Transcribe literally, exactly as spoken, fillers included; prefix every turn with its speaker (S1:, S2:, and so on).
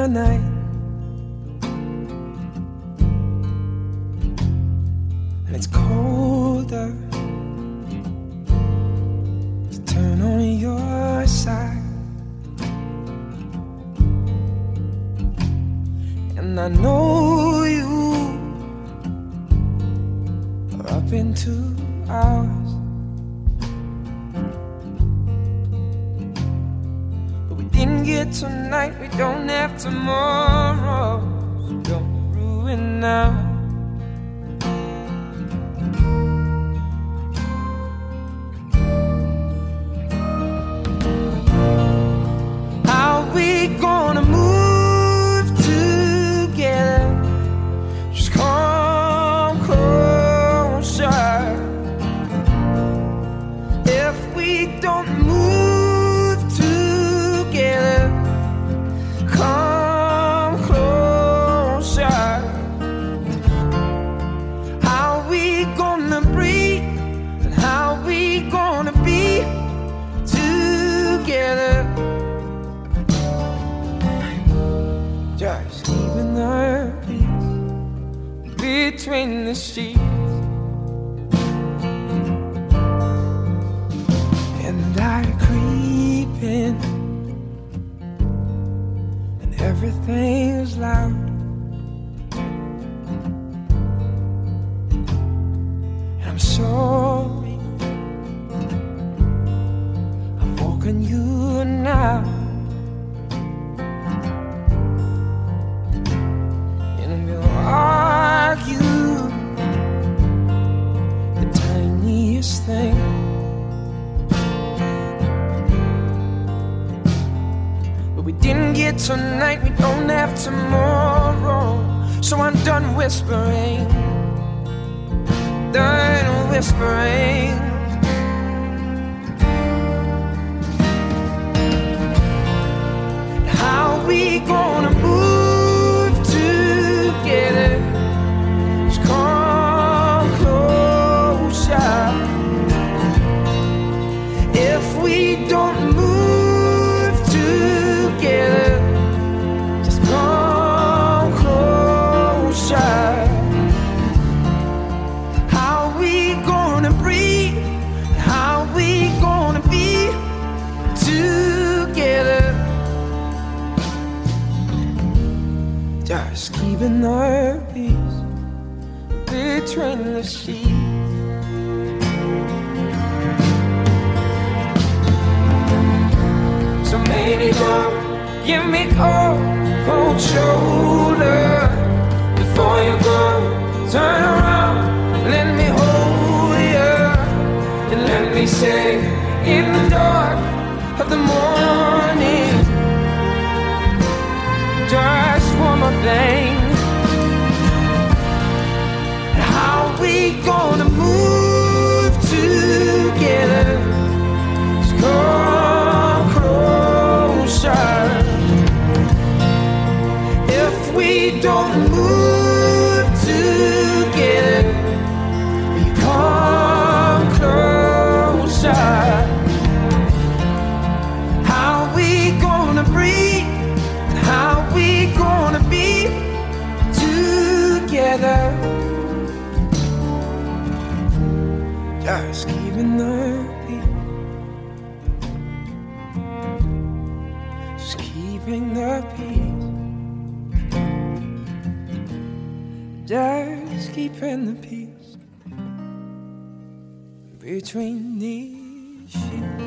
S1: summer night, and it's colder to turn on your side. And I know you are up in two hours, but we didn't get tonight, we don't have tomorrow, so don't ruin now. How we gonna move together? Just come closer. If we don't move together, come closer. How we gonna breathe, and how we gonna be together? Just keeping the peace between the sheets. And I creep in, and everything's loud. And I'm sorry I've woken you now. And we'll argue the tiniest thing. We didn't get tonight, we don't have tomorrow, so I'm done whispering, done whispering. How we gonna move together? Just come closer. If we don't move together, just come closer. How we gonna breathe? How we gonna be together? Just keeping our peace between the sheets. So maybe don't give me a cold shoulder before you go. Turn around, let me hold you, and let me say in the dark of the morning, just one more thing. How we gonna move together? Just come closer. If we don't move together, you come closer. How we gonna breathe? How we gonna be together? Just keeping the peace. Just keeping the peace. Just keeping the peace between these sheets.